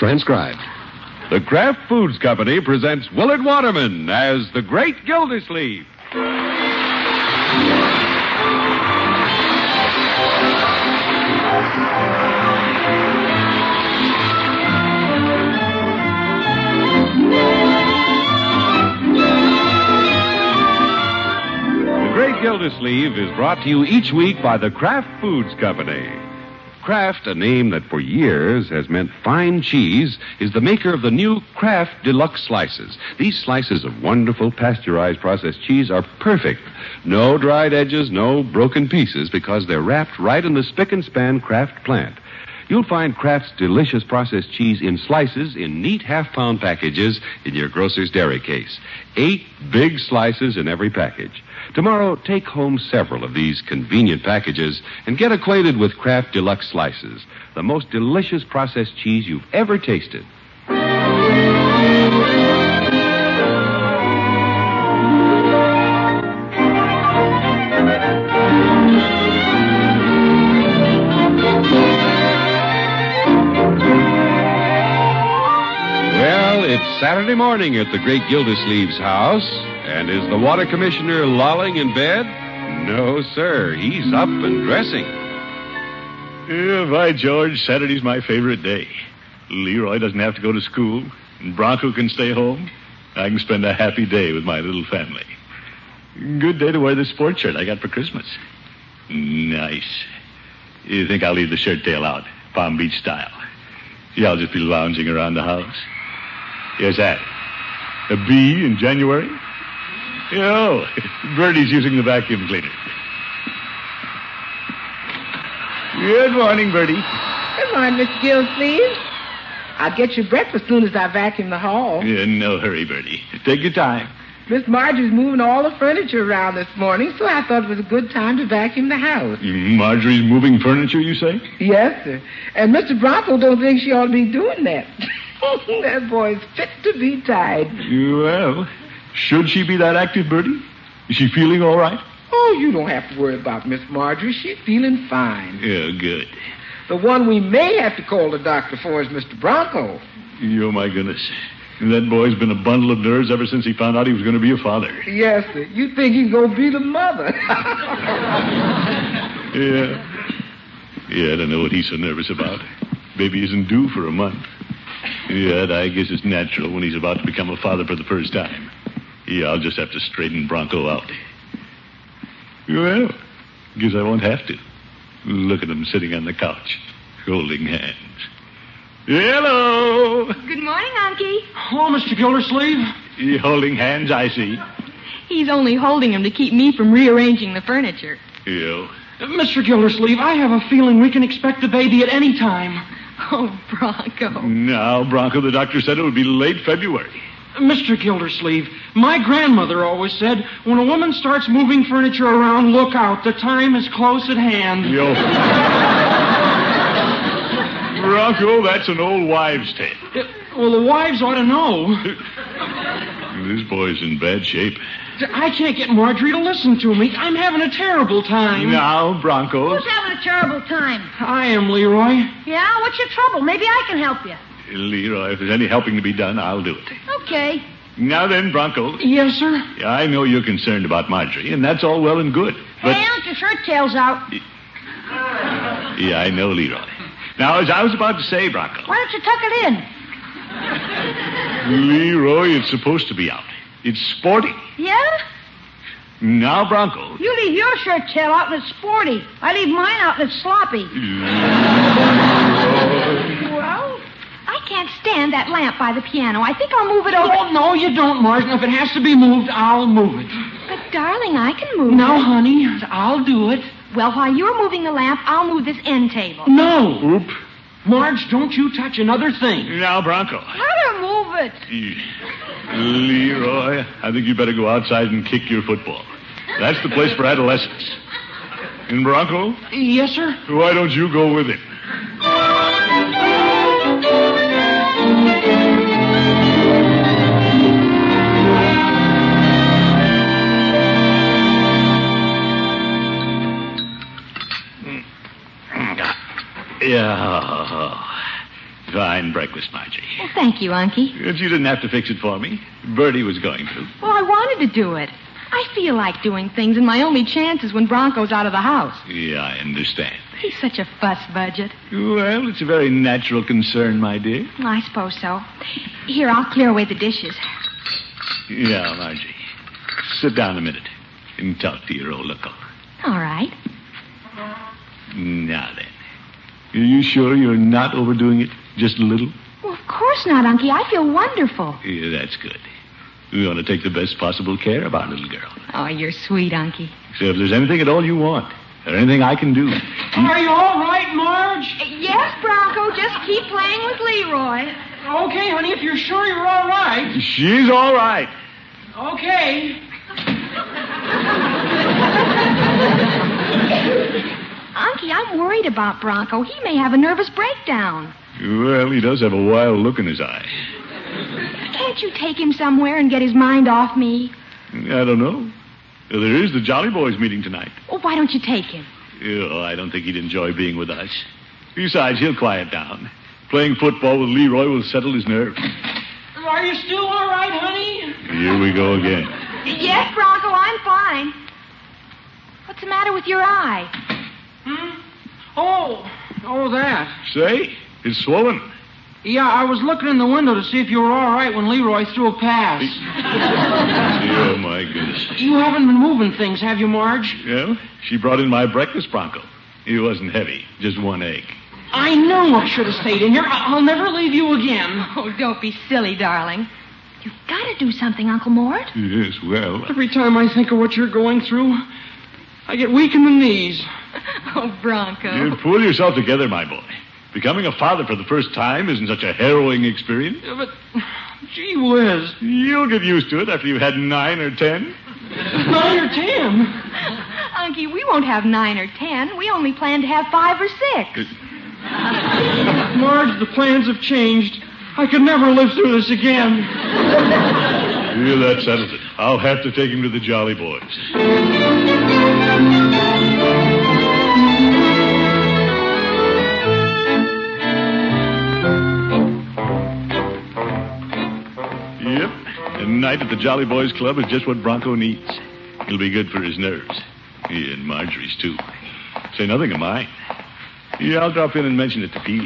Transcribed. The Kraft Foods Company presents Willard Waterman as the Great Gildersleeve. The Great Gildersleeve is brought to you each week by the Kraft Foods Company. Kraft, a name that for years has meant fine cheese, is the maker of the new Kraft Deluxe Slices. These slices of wonderful pasteurized processed cheese are perfect. No dried edges, no broken pieces, because they're wrapped right in the spick and span Kraft plant. You'll find Kraft's delicious processed cheese in slices in neat half-pound packages in your grocer's dairy case. 8 big slices in every package. Tomorrow, take home several of these convenient packages and get acquainted with Kraft Deluxe Slices, the most delicious processed cheese you've ever tasted. Well, it's Saturday morning at the Great Gildersleeve's house. And is the water commissioner lolling in bed? No, sir. He's up and dressing. By George, Saturday's my favorite day. Leroy doesn't have to go to school, and Bronco can stay home. I can spend a happy day with my little family. Good day to wear the sports shirt I got for Christmas. Nice. You think I'll leave the shirt tail out, Palm Beach style? Yeah, I'll just be lounging around the house. Here's that. A bee in January? Oh, Bertie's using the vacuum cleaner. Good morning, Bertie. Good morning, Mr. Gildersleeve. I'll get you breakfast as soon as I vacuum the hall. Yeah, no hurry, Bertie. Take your time. Miss Marjorie's moving all the furniture around this morning, so I thought it was a good time to vacuum the house. Marjorie's moving furniture, you say? Yes, sir. And Mr. Bronco don't think she ought to be doing that. That boy's fit to be tied. Well, should she be that active, Bertie? Is she feeling all right? Oh, you don't have to worry about Miss Marjorie. She's feeling fine. Yeah, good. The one we may have to call the doctor for is Mr. Bronco. Oh, my goodness. That boy's been a bundle of nerves ever since he found out he was going to be a father. Yes, sir. You think he's going to be the mother. Yeah, I don't know what he's so nervous about. Baby isn't due for a month. Yeah, I guess it's natural when he's about to become a father for the first time. Yeah, I'll just have to straighten Bronco out. Well, guess I won't have to. Look at them sitting on the couch, holding hands. Hello! Good morning, Unky. Hello, Mr. Gildersleeve. Holding hands, I see. He's only holding him to keep me from rearranging the furniture. Yeah. Mr. Gildersleeve, I have a feeling we can expect the baby at any time. Oh, Bronco. Now, Bronco, the doctor said it would be late February. Mr. Gildersleeve, my grandmother always said, when a woman starts moving furniture around, look out. The time is close at hand. Yo. Bronco, that's an old wives' tale. Well, the wives ought to know. This boy's in bad shape. I can't get Marjorie to listen to me. I'm having a terrible time. Now, Bronco. Who's having a terrible time? I am, Leroy. Yeah? What's your trouble? Maybe I can help you. Leroy, if there's any helping to be done, I'll do it. Okay. Now then, Bronco. Yes, sir? I know you're concerned about Marjorie, and that's all well and good. But... Hey, don't your shirt tails out. Yeah, I know, Leroy. Now, as I was about to say, Bronco. Why don't you tuck it in? Leroy, it's supposed to be out. It's sporty. Yeah? Now, Bronco. You leave your shirt tail out and it's sporty. I leave mine out and it's sloppy. Well, I can't stand that lamp by the piano. I think I'll move it over. Oh, no, you don't, Martin. If it has to be moved, I'll move it. But, darling, I can move No, it. honey, I'll do it. Well, while you're moving the lamp, I'll move this end table. No. Oop. Marge, don't you touch another thing. Now, Bronco. Let her move it. Leroy, I think you better go outside and kick your football. That's the place for adolescents. And Bronco? Yes, sir? Why don't you go with him? Yeah. fine breakfast, Margie. Well, thank you, Unky. But you didn't have to fix it for me. Bertie was going to. Well, I wanted to do it. I feel like doing things, and my only chance is when Bronco's out of the house. Yeah, I understand. He's such a fuss budget. Well, it's a very natural concern, my dear. Well, I suppose so. Here, I'll clear away the dishes. Yeah, Margie. Sit down a minute and talk to your old uncle. All right. Now then. Are you sure you're not overdoing it? Just a little? Well, of course not, Unky. I feel wonderful. Yeah, that's good. We want to take the best possible care of our little girl. Oh, you're sweet, Unky. So if there's anything at all you want, or anything I can do... Are you all right, Marge? Yes, Bronco. Just keep playing with Leroy. Okay, honey, if you're sure you're all right. She's all right. Okay. Unky, I'm worried about Bronco. He may have a nervous breakdown. Well, he does have a wild look in his eye. Can't you take him somewhere and get his mind off me? I don't know. There is the Jolly Boys meeting tonight. Well, why don't you take him? Oh, I don't think he'd enjoy being with us. Besides, he'll quiet down. Playing football with Leroy will settle his nerves. Are you still all right, honey? Here we go again. Yes, Bronco, I'm fine. What's the matter with your eye? Oh, that. Say, it's swollen. Yeah, I was looking in the window to see if you were all right when Leroy threw a pass. Oh, my goodness. You haven't been moving things, have you, Marge? Well, she brought in my breakfast, Bronco. It wasn't heavy, just one egg. I know I should have stayed in here. I'll never leave you again. Oh, don't be silly, darling. You've got to do something, Uncle Mort. Yes, well... Every time I think of what you're going through, I get weak in the knees. Oh, Bronco. You pull yourself together, my boy. Becoming a father for the first time isn't such a harrowing experience. Yeah, but, gee whiz. You'll get used to it after you've had 9 or 10. 9 or 10? Unky, we won't have 9 or 10. We only plan to have 5 or 6. Marge, the plans have changed. I could never live through this again. Yeah, that settles it. I'll have to take him to the Jolly Boys. Yep. A night at the Jolly Boys Club is just what Bronco needs. It'll be good for his nerves. Yeah, and Marjorie's, too. Say nothing of mine. Yeah, I'll drop in and mention it to Peavy.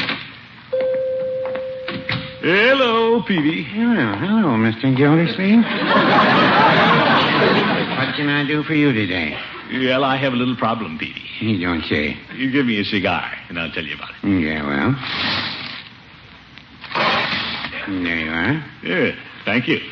Hello, Peavy. Hello, Mr. Gildersleeve. What can I do for you today? Well, I have a little problem, Peavy. You don't say. You give me a cigar, and I'll tell you about it. Yeah, well. There you are. Yeah, thank you.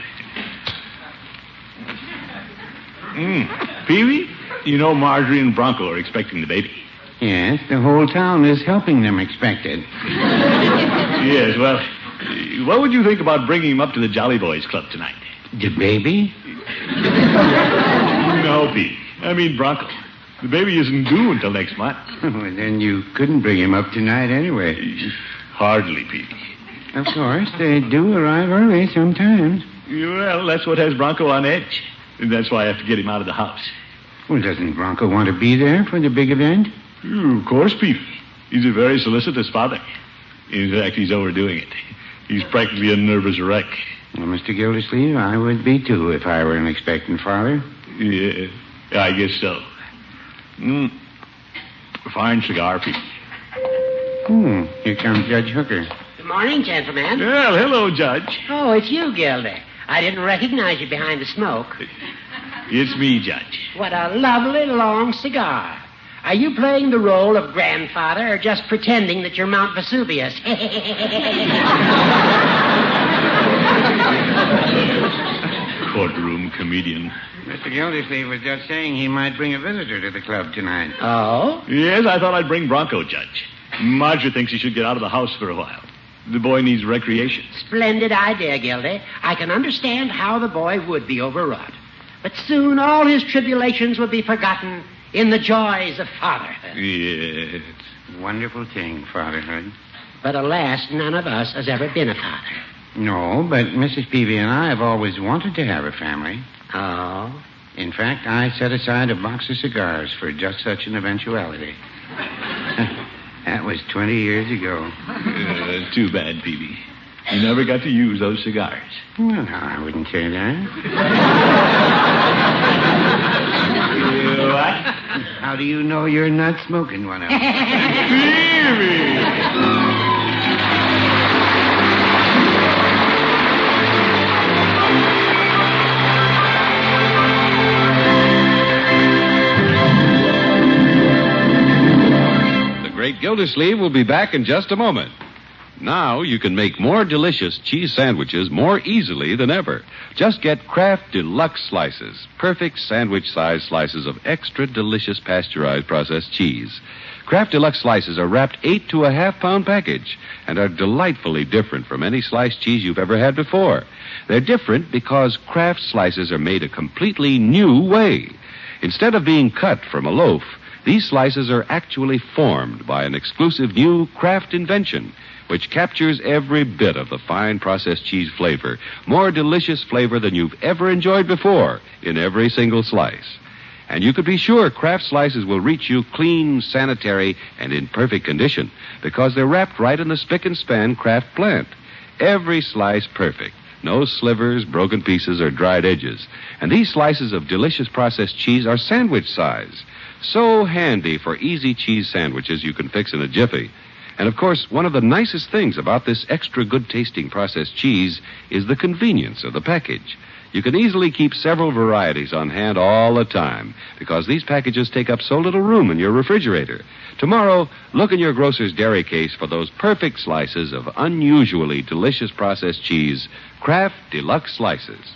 Peavy, you know Marjorie and Bronco are expecting the baby. Yes, the whole town is helping them expect it. Yes, well, what would you think about bringing him up to the Jolly Boys Club tonight? The baby? No, Peavy. I mean Bronco. The baby isn't due until next month. Oh, then you couldn't bring him up tonight anyway. Hardly, Peavy. Of course, they do arrive early sometimes. Well, that's what has Bronco on edge. And that's why I have to get him out of the house. Well, doesn't Bronco want to be there for the big event? Of course, Peavy. He's a very solicitous father. In fact, he's overdoing it. He's practically a nervous wreck. Well, Mr. Gildersleeve, I would be, too, if I were an expectant father. Yeah, I guess so. Fine cigar, Peavy. Here comes Judge Hooker. Good morning, gentlemen. Well, hello, Judge. Oh, it's you, Gildy. I didn't recognize you behind the smoke. It's me, Judge. What a lovely long cigar. Are you playing the role of grandfather or just pretending that you're Mount Vesuvius? Courtroom comedian. Mr. Gildersleeve was just saying he might bring a visitor to the club tonight. Oh? Yes, I thought I'd bring Bronco, Judge. Marjorie thinks he should get out of the house for a while. The boy needs recreation. Splendid idea, Gildy. I can understand how the boy would be overwrought. But soon all his tribulations will be forgotten in the joys of fatherhood. Yes. Wonderful thing, fatherhood. But alas, none of us has ever been a father. No, but Mrs. Peavy and I have always wanted to have a family. Oh? In fact, I set aside a box of cigars for just such an eventuality. That was 20 years ago. Too bad, Peavy. You never got to use those cigars. Well, no, I wouldn't say that. What? How do you know you're not smoking one of them? Peavy! The Great Gildersleeve will be back in just a moment. Now you can make more delicious cheese sandwiches more easily than ever. Just get Kraft Deluxe Slices, perfect sandwich-sized slices of extra delicious pasteurized processed cheese. Kraft Deluxe Slices are wrapped 8 to a half-pound package and are delightfully different from any sliced cheese you've ever had before. They're different because Kraft slices are made a completely new way. Instead of being cut from a loaf, these slices are actually formed by an exclusive new Kraft invention, which captures every bit of the fine processed cheese flavor, more delicious flavor than you've ever enjoyed before in every single slice. And you could be sure Kraft slices will reach you clean, sanitary, and in perfect condition because they're wrapped right in the spick and span Kraft plant. Every slice perfect. No slivers, broken pieces, or dried edges. And these slices of delicious processed cheese are sandwich size. So handy for easy cheese sandwiches you can fix in a jiffy. And, of course, one of the nicest things about this extra good-tasting processed cheese is the convenience of the package. You can easily keep several varieties on hand all the time because these packages take up so little room in your refrigerator. Tomorrow, look in your grocer's dairy case for those perfect slices of unusually delicious processed cheese, Kraft Deluxe Slices.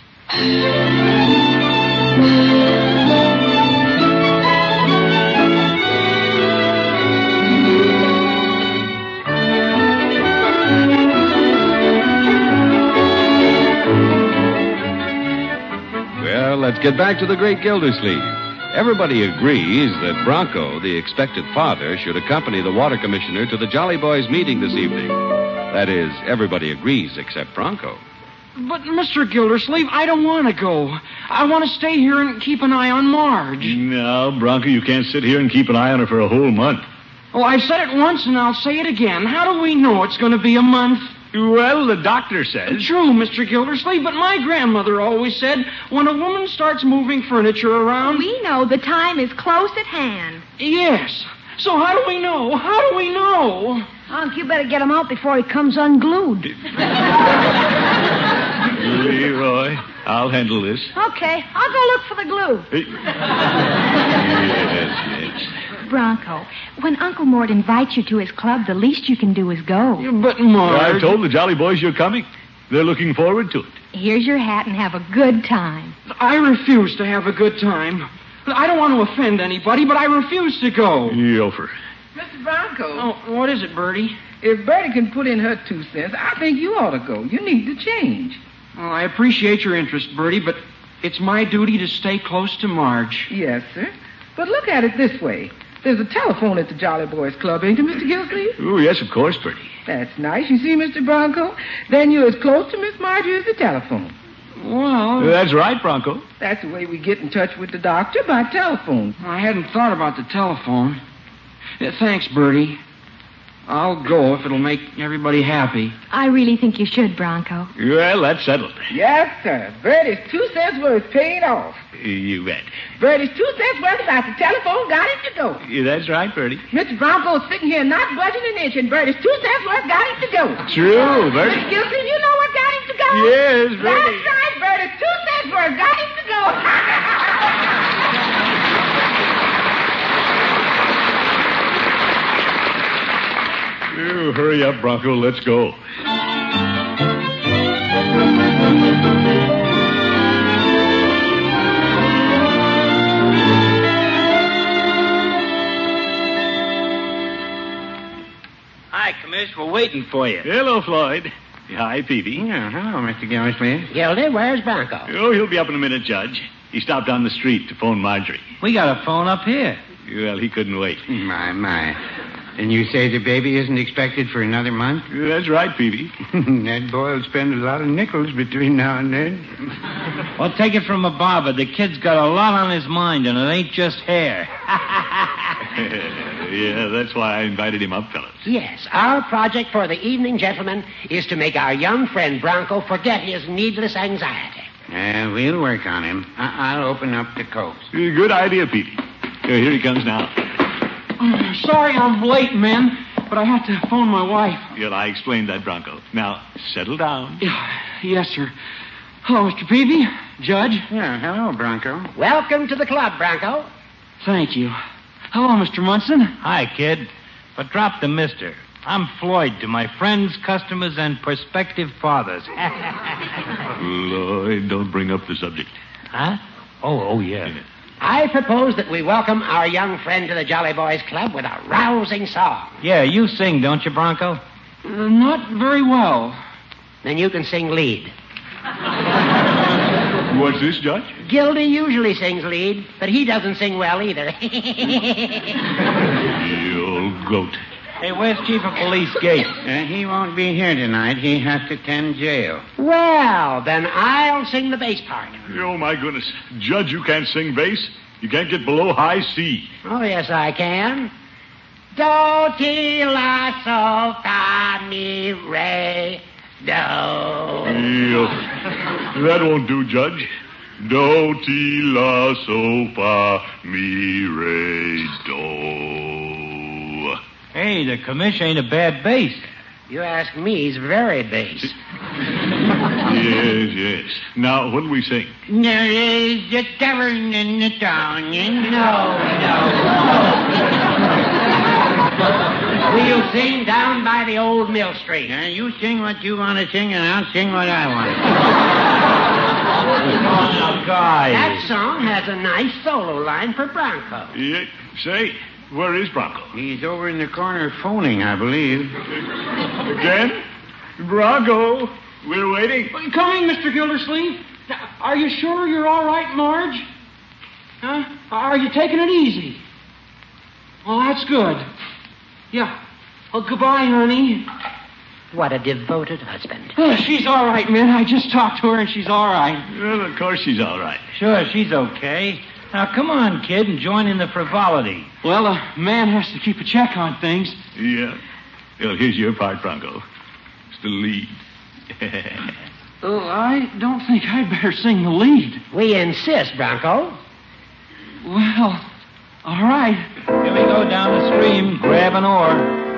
Let's get back to the Great Gildersleeve. Everybody agrees that Bronco, the expected father, should accompany the water commissioner to the Jolly Boys meeting this evening. That is, everybody agrees except Bronco. But, Mr. Gildersleeve, I don't want to go. I want to stay here and keep an eye on Marge. No, Bronco, you can't sit here and keep an eye on her for a whole month. Well, I've said it once and I'll say it again. How do we know it's going to be a month? Well, the doctor says. True, Mr. Gildersleeve, but my grandmother always said when a woman starts moving furniture around... We know the time is close at hand. Yes. So how do we know? How do we know? Unc, you better get him out before he comes unglued. Leroy, I'll handle this. Okay, I'll go look for the glue. Yes. Bronco, when Uncle Mort invites you to his club, the least you can do is go. But, Marge... I've told the Jolly Boys you're coming. They're looking forward to it. Here's your hat and have a good time. I refuse to have a good time. I don't want to offend anybody, but I refuse to go. Yofer. Mr. Bronco. Oh, what is it, Bertie? If Bertie can put in her 2 cents, I think you ought to go. You need to change. Well, I appreciate your interest, Bertie, but it's my duty to stay close to Marge. Yes, sir. But look at it this way. There's a telephone at the Jolly Boys Club, ain't there, Mr. Gildersleeve? Oh, yes, of course, Bertie. That's nice. You see, Mr. Bronco? Then you're as close to Miss Margie as the telephone. Well... That's right, Bronco. That's the way we get in touch with the doctor, by telephone. I hadn't thought about the telephone. Thanks, Bertie. I'll go if it'll make everybody happy. I really think you should, Bronco. Well, that's settled. Yes, sir. Bertie's 2 cents worth paid off. You bet. Bertie's 2 cents worth about the telephone got him to go. That's right, Bertie. Mr. Bronco's sitting here not budging an inch, and Bertie's 2 cents worth got him to go. True, Bertie. Mr. Gilson, you know what got him to go? Yes, Bertie. That's right, Bertie's 2 cents worth got him to go. Oh, hurry up, Bronco. Let's go. Hi, Commiss. We're waiting for you. Hello, Floyd. Hi, Peavy. Yeah, hello, Mr. Gildersleeve. Gildy, where's Bronco? Oh, he'll be up in a minute, Judge. He stopped down the street to phone Marjorie. We got a phone up here. Well, he couldn't wait. My. And you say the baby isn't expected for another month? That's right, Peavy. That boy will spend a lot of nickels between now and then. Well, take it from a barber. The kid's got a lot on his mind, and it ain't just hair. Yeah, that's why I invited him up, fellas. Yes, our project for the evening, gentlemen, is to make our young friend Bronco forget his needless anxiety. We'll work on him. I'll open up the coast. Good idea, Petey. Here he comes now. Sorry I'm late, men, but I had to phone my wife. Yeah, I explained that, Bronco. Now, settle down. Yes, sir. Hello, Mr. Peavy. Judge. Yeah, hello, Bronco. Welcome to the club, Bronco. Thank you. Hello, Mr. Munson. Hi, kid. But drop the mister. I'm Floyd to my friends, customers, and prospective fathers. Lloyd, don't bring up the subject. Huh? Oh, yeah. I propose that we welcome our young friend to the Jolly Boys Club with a rousing song. Yeah, you sing, don't you, Bronco? Not very well. Then you can sing lead. What's this, Judge? Gildy usually sings lead, but he doesn't sing well either. You old goat. Hey, where's Chief of Police Gates? He won't be here tonight. He has to tend jail. Well, then I'll sing the bass part. Oh, my goodness. Judge, you can't sing bass. You can't get below high C. Oh, yes, I can. Do, ti, la, sol, fa, mi, re, do. That won't do, Judge. Do, ti, la, sol, fa, mi, re, do. Hey, the commish ain't a bad bass. You ask me, he's very bass. Yes. Now, what do we sing? There is a tavern in the town. No. We'll sing down by the old mill street. You sing what you want to sing, and I'll sing what I want to Guys. That song has a nice solo line for Bronco. Yeah, say, where is Bronco? sing. He's over in the corner phoning, I believe. Again? Bronco, we're waiting. Coming, Mr. Gildersleeve. Are you sure you're all right, Marge? Huh? Are you taking it easy? Well, that's good. Yeah. Well, goodbye, honey. What a devoted husband. She's all right, man. I just talked to her, and she's all right. Well, of course she's all right. Sure, she's okay. Now, come on, kid, and join in the frivolity. Well, a man has to keep a check on things. Yeah. Well, here's your part, Bronco. It's the lead. I don't think I'd better sing the lead. We insist, Bronco. Well, all right. Here we go down the stream. Grab an oar.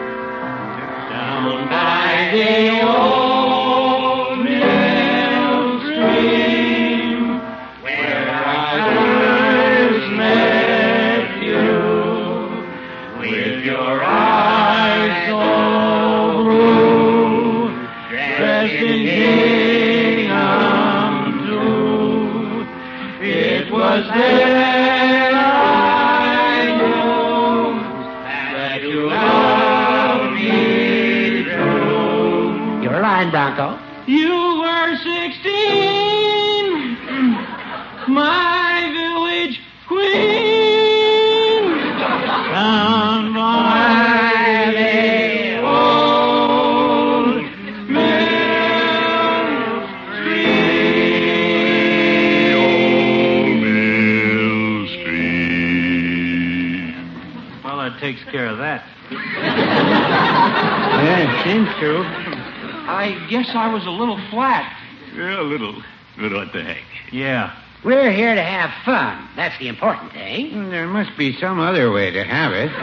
Down by the old mill stream, where I first met you, with your eyes so blue, dressed in gingham blue. It was there I knew that you loved me true. Your line, Bronco. You were 16, my village queen. Down by the old mill stream. Old Mill Street. Well, that takes care of that. Yeah, it seems to. I guess I was a little flat. Yeah, a little. But what the heck? Yeah. We're here to have fun. That's the important thing. There must be some other way to have it.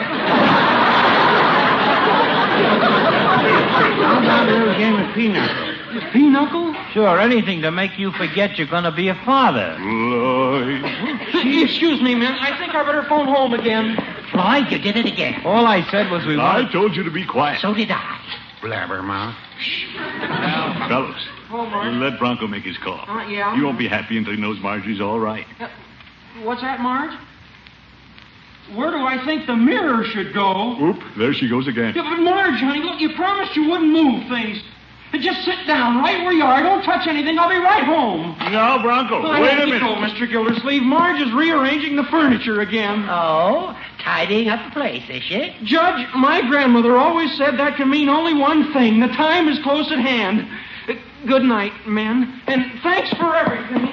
How about a little game of pinochle? Pinochle? Sure, anything to make you forget you're going to be a father. Lloyd. Excuse me, man. I think I better phone home again. Floyd, you did it again. All I said was we I wanted... told you to be quiet. So did I. Blabbermouth. Fellas, Oh, Marge. let Bronco make his call. Yeah. He won't be happy until he knows Marjorie's all right. What's that, Marge? Where do I think the mirror should go? Oop, there she goes again. Yeah, but Marge, honey, look, you promised you wouldn't move things. Just sit down right where you are. Don't touch anything. I'll be right home. Now, Bronco, Well, I wait have a to minute. go, Mr. Gildersleeve. Marge is rearranging the furniture again. Oh, tidying up the place, is she? Judge, my grandmother always said that can mean only one thing. The time is close at hand. Good night, men. And thanks for everything.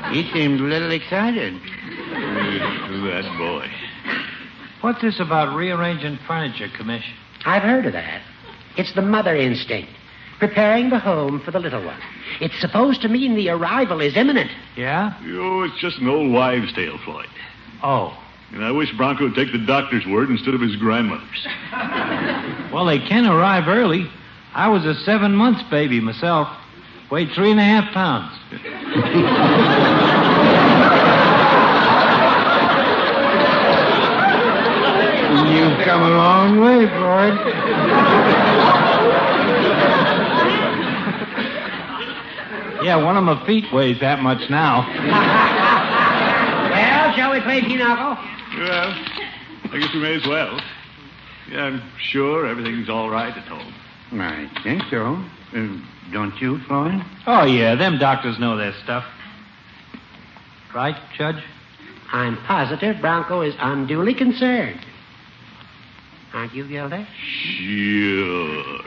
He seemed a little excited. That boy. What's this about rearranging furniture, Commish? I've heard of that. It's the mother instinct, preparing the home for the little one. It's supposed to mean the arrival is imminent. Yeah? Oh, it's just an old wives' tale, Floyd. Oh. And I wish Bronco would take the doctor's word instead of his grandmother's. Well, they can arrive early. I was a 7 months baby myself. Weighed 3.5 pounds. You've come a long way, Floyd. Yeah, one of my feet weighs that much now. Well, shall we play pinochle? Well, I guess we may as well. Yeah, I'm sure everything's all right at home. I think so. Don't you, Floyd? Oh, yeah, them doctors know their stuff. Right, Judge? I'm positive Bronco is unduly concerned. Aren't you, Gilda? Sure.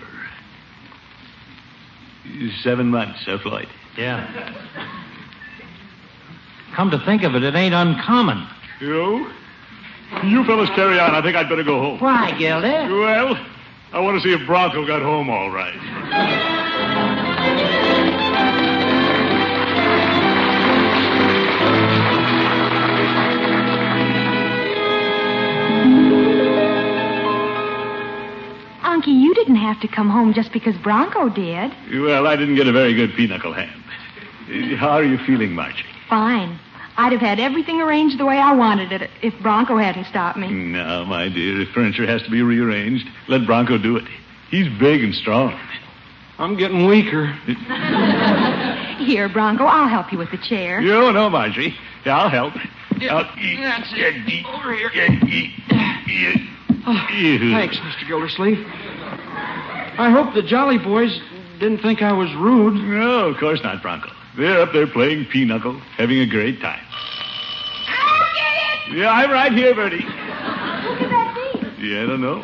7 months, Floyd. Yeah. Come to think of it, it ain't uncommon. You fellas carry on. I think I'd better go home. Why, Gilda? Well, I want to see if Bronco got home all right. Unky, you didn't have to come home just because Bronco did. Well, I didn't get a very good pinochle ham. How are you feeling, Marjorie? Fine. I'd have had everything arranged the way I wanted it if Bronco hadn't stopped me. No, my dear. If furniture has to be rearranged, let Bronco do it. He's big and strong. I'm getting weaker. Here, Bronco, I'll help you with the chair. You no, Marjorie. Yeah, I'll help. That's it. Over here. Thanks, Mr. Gildersleeve. I hope the Jolly Boys didn't think I was rude. No, of course not, Bronco. They're up there playing pinochle, having a great time. I'll get it! Yeah, I'm right here, Bertie. Who could that be? Yeah, I don't know.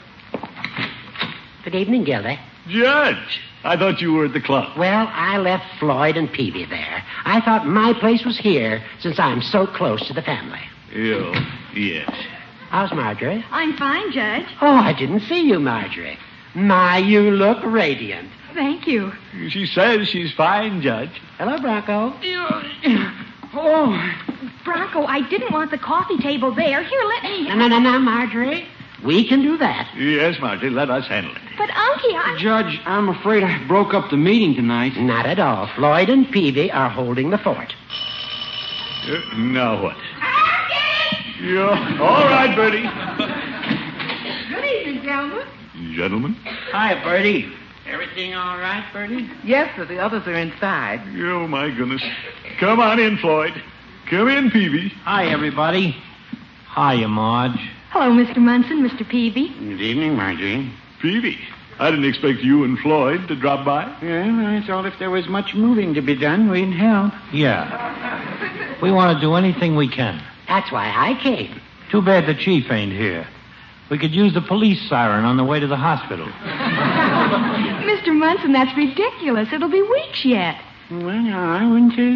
Good evening, Gilda. Judge, I thought you were at the club. Well, I left Floyd and Peavy there. I thought my place was here since I'm so close to the family. Oh, yes. How's Marjorie? I'm fine, Judge. Oh, I didn't see you, Marjorie. My, you look radiant. Thank you. She says she's fine, Judge. Hello, Bronco. Oh, Bronco, I didn't want the coffee table there. Here, let me... No, Marjorie. We can do that. Yes, Marjorie, let us handle it. But, Unky, Judge, I'm afraid I broke up the meeting tonight. Not at all. Floyd and Peavy are holding the fort. Now what? I'll get it! Yeah. All right, Bertie. Good evening, gentlemen. Gentlemen? Hi, Bertie. Everything all right, Bertie? Yes, sir. The others are inside. Oh, my goodness. Come on in, Floyd. Come in, Peavy. Hi, everybody. Hiya, Marge. Hello, Mr. Munson, Mr. Peavy. Good evening, Marjorie. Peavy, I didn't expect you and Floyd to drop by. Well, I thought if there was much moving to be done, we'd help. Yeah. We want to do anything we can. That's why I came. Too bad the chief ain't here. We could use the police siren on the way to the hospital. Mr. Munson, that's ridiculous. It'll be weeks yet. Well, no, I wouldn't say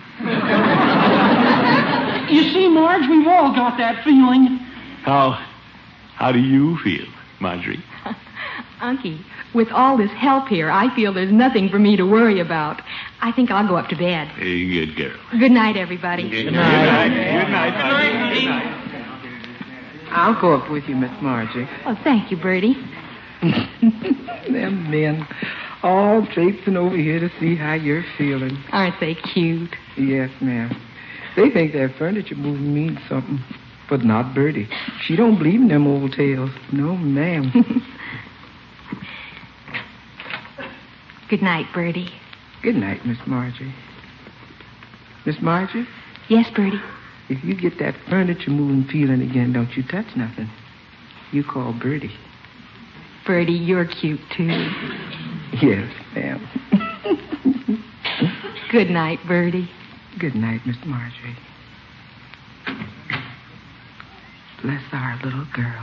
that. You see, Marge, we've all got that feeling. How do you feel, Marjorie? Unky, with all this help here, I feel there's nothing for me to worry about. I think I'll go up to bed. Hey, good girl. Good night, everybody. Good night. Good night, Marjorie. Good night. I'll go up with you, Miss Margie. Oh, thank you, Bertie. Them men all traipsing over here to see how you're feeling. Aren't they cute? Yes, ma'am. They think that furniture moving means something, but not Bertie. She don't believe in them old tales. No, ma'am. Good night, Bertie. Good night, Miss Margie. Miss Margie, Yes, Bertie. if you get that furniture moving feeling again, don't you touch nothing. You call Bertie. Bertie, you're cute, too. Yes, ma'am. Good night, Bertie. Good night, Miss Marjorie. Bless our little girl.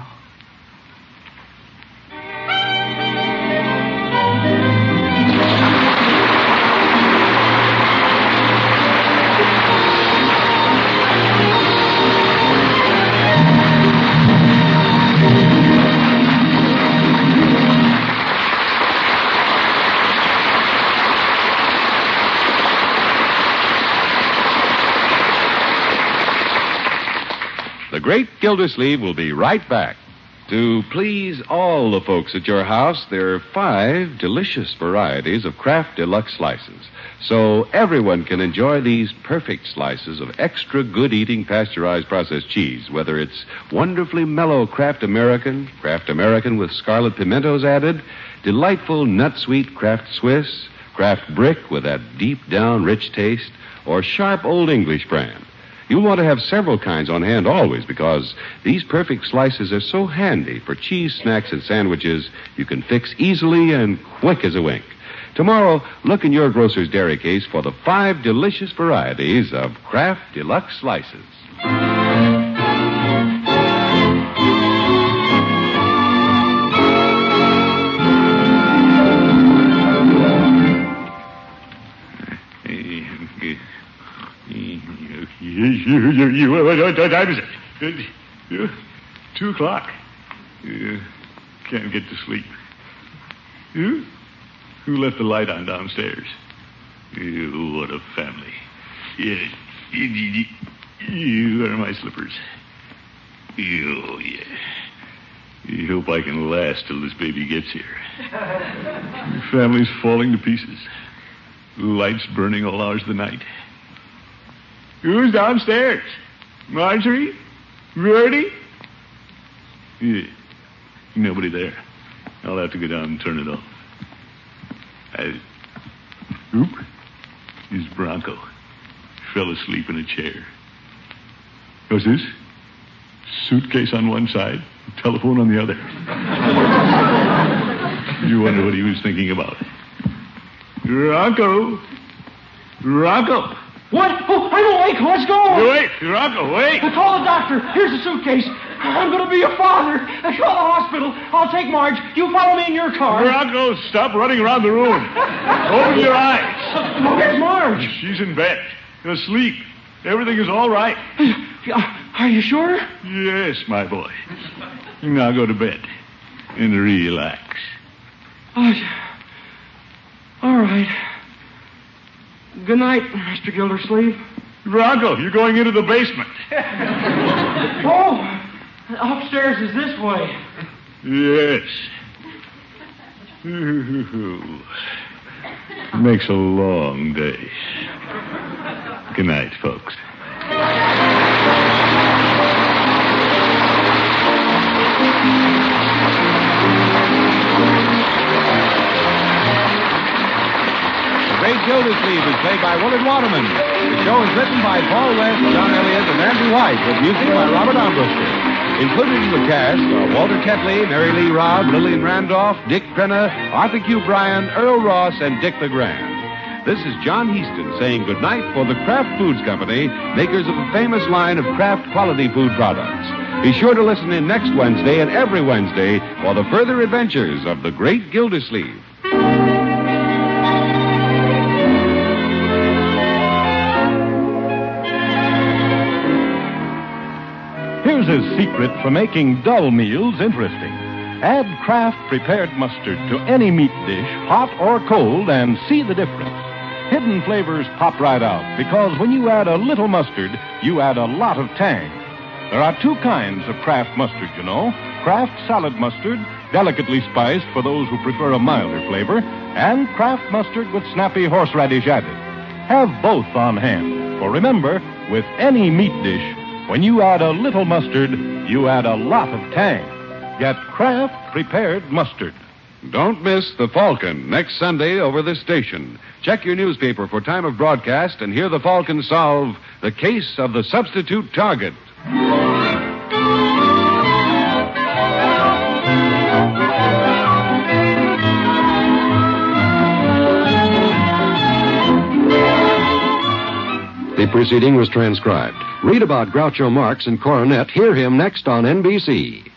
Great Gildersleeve will be right back. To please all the folks at your house, there are 5 delicious varieties of Kraft Deluxe slices. So everyone can enjoy these perfect slices of extra good-eating pasteurized processed cheese, whether it's wonderfully mellow Kraft American with scarlet pimentos added, delightful nut-sweet Kraft Swiss, Kraft Brick with that deep-down rich taste, or sharp Old English brand. You'll want to have several kinds on hand always because these perfect slices are so handy for cheese snacks and sandwiches you can fix easily and quick as a wink. Tomorrow, look in your grocer's dairy case for the 5 delicious varieties of Kraft Deluxe slices. What time is it? 2 o'clock. Can't get to sleep. Who left the light on downstairs? What a family. Where are my slippers? Oh, yeah. I hope I can last till this baby gets here. The family's falling to pieces. Lights burning all hours of the night. Who's downstairs? Marjorie? Verdi? Yeah. Nobody there. I'll have to go down and turn it off. Here's Bronco. Fell asleep in a chair. What's this? Suitcase on one side, telephone on the other. You wonder what he was thinking about. Rocco! What? Oh, I'm awake. Let's go. Wait, Rocco, wait. Call the doctor. Here's the suitcase. I'm going to be a father. Call the hospital. I'll take Marge. You follow me in your car. Rocco, stop running around the room. Open your eyes. Where's Marge? She's in bed, asleep. Everything is all right. Are you sure? Yes, my boy. Now go to bed and relax. Oh, all right. Good night, Mr. Gildersleeve. Rocco, you're going into the basement. Oh, upstairs is this way. Yes. Makes a long day. Good night, folks. Great Gildersleeve is played by Willard Waterman. The show is written by Paul West, John Elliott, and Andrew White, with music by Robert Armbruster. Included in the cast are Walter Tetley, Mary Lee Robb, Lillian Randolph, Dick Crenna, Arthur Q. Bryan, Earl Ross, and Dick LeGrand. This is John Heaston saying goodnight for the Kraft Foods Company, makers of a famous line of Kraft quality food products. Be sure to listen in next Wednesday and every Wednesday for the further adventures of the Great Gildersleeve. Here's his secret for making dull meals interesting. Add Kraft prepared mustard to any meat dish, hot or cold, and see the difference. Hidden flavors pop right out because when you add a little mustard, you add a lot of tang. There are 2 kinds of Kraft mustard, you know. Kraft salad mustard, delicately spiced for those who prefer a milder flavor, and Kraft mustard with snappy horseradish added. Have both on hand. For remember, with any meat dish, when you add a little mustard, you add a lot of tang. Get Kraft prepared mustard. Don't miss The Falcon next Sunday over this station. Check your newspaper for time of broadcast and hear the Falcon solve the case of the substitute target. The proceeding was transcribed. Read about Groucho Marx and Coronet. Hear him next on NBC.